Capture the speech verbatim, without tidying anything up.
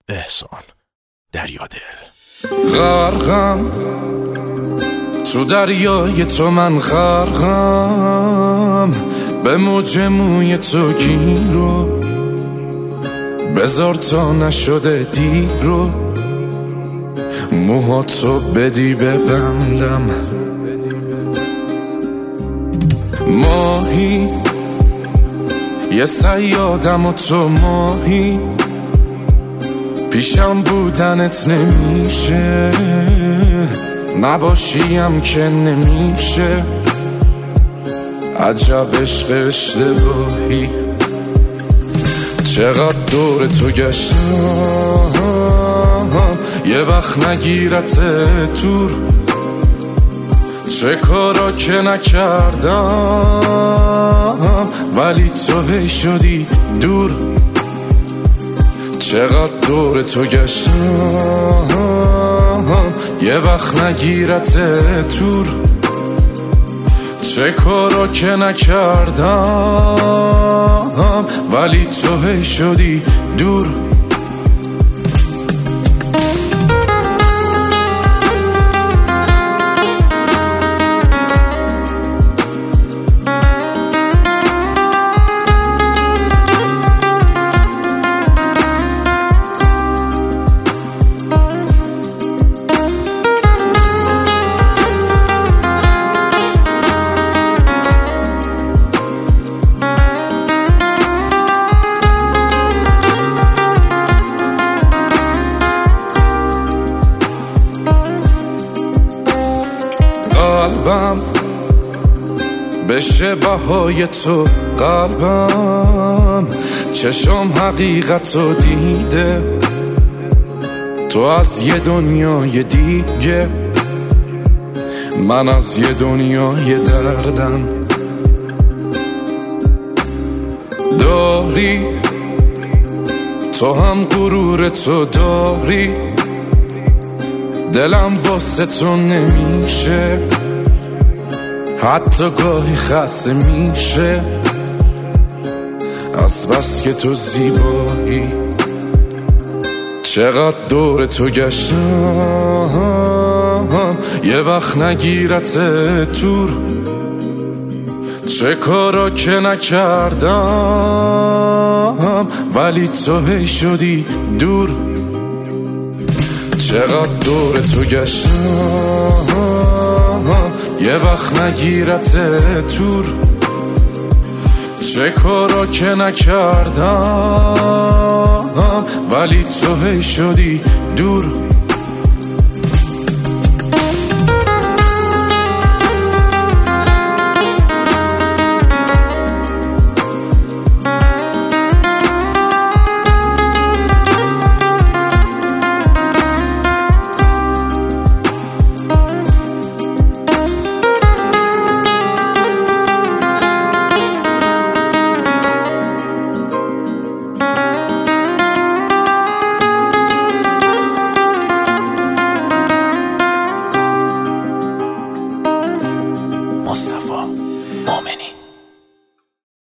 احسان دریادل. غرقم تو دریای تو، من غرقم به موج موی تو گیرو، بذار تا نشده دیرو، موهاتو بدی ببندم. ماهی یه صیادم و تو ماهی، پیشم بودنت نمیشه، نباشیم که نمیشه. عجب عشق اشتباهی، چقدر دور تو گشتم، یه وقت نگیرت تور. چه کارا که نکردم ولی تو هی شدی دور. چقدر دور تو گشتم، یه وقت نگیرت تور. چه کارا که نکردم ولی تو هی شدی دور. قلبم بشه بهای تو، قلبم چشم حقیقتو دیده. تو از یه دنیای دیگه، من از یه دنیای دردم. داری تو هم غرور تو داری، دلم واسه تو نمیشه، حتی گاهی خسته میشه از بس که تو زیبایی. چقدر دور تو گشتم، یه وقت نگیرت تور. چه کارا که نکردم ولی تو هی شدی دور. چقدر دور تو گشتم، یه وقت نگیرت تور. چه کارا که نکردم ولی تو هی شدی دور.